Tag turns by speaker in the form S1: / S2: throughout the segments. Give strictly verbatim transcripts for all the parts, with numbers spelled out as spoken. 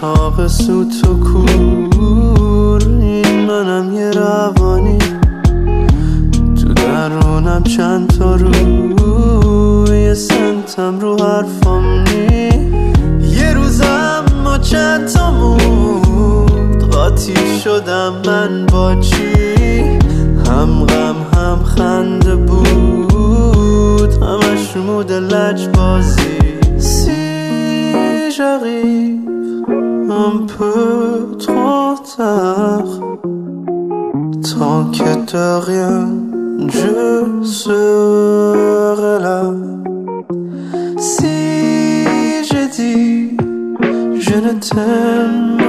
S1: اتاق سوت و کور، این منم یه روانی، تو درونم چند تا رو، یه سنتم رو حرفام نی. یه روزم ما چند تا مود، قاطی شدم من با چی، هم غم هم خنده بود، همش مود لجبازی. Si j'arrive un peu trop tard, tant que de rien je serai là. Si j'ai dit je ne t'aime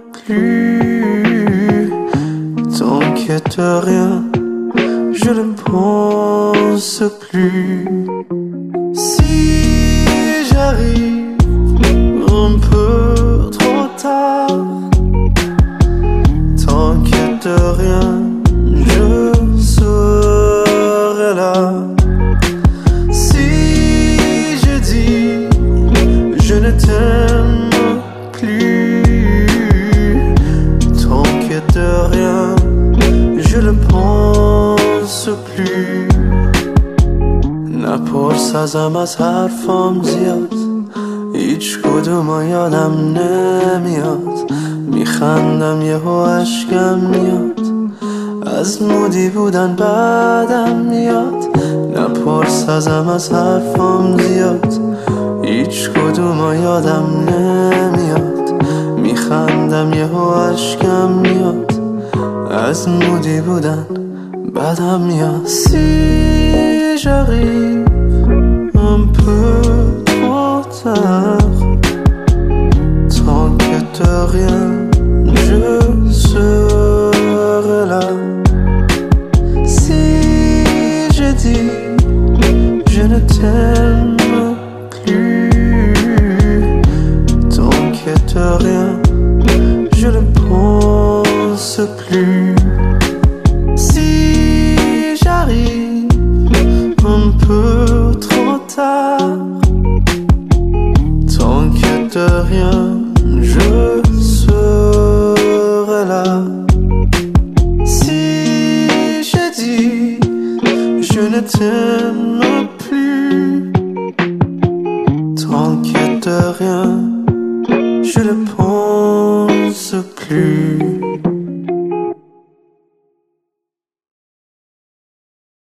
S1: plus, tant que de rien je ne pense plus. Si j'arrive un peu trop tard, tant que de rien je serai là. Si je dis je ne t'aime plus, tant que de rien je ne pense plus. نپرس ازم از حرفام زیاد، هیچ کدوم یادم نمیاد، میخندم یهو اشکم میاد، از مودی بودن بعدم میاد. نپرس ازم از حرفام زیاد، هیچ کدوم یادم نمیاد، میخندم یهو اشکم میاد، از مودی بودن بعدم میاد. Si j'arrive un peu trop tard, tant que de rien je serai là. Si j'ai dit je ne t'aime plus, tant que de rien je ne pense plus. Si j'arrive un peu trop tard, tant que de rien je serai là. Si j'ai dit je ne t'aime plus, tant que de rien je ne pense plus.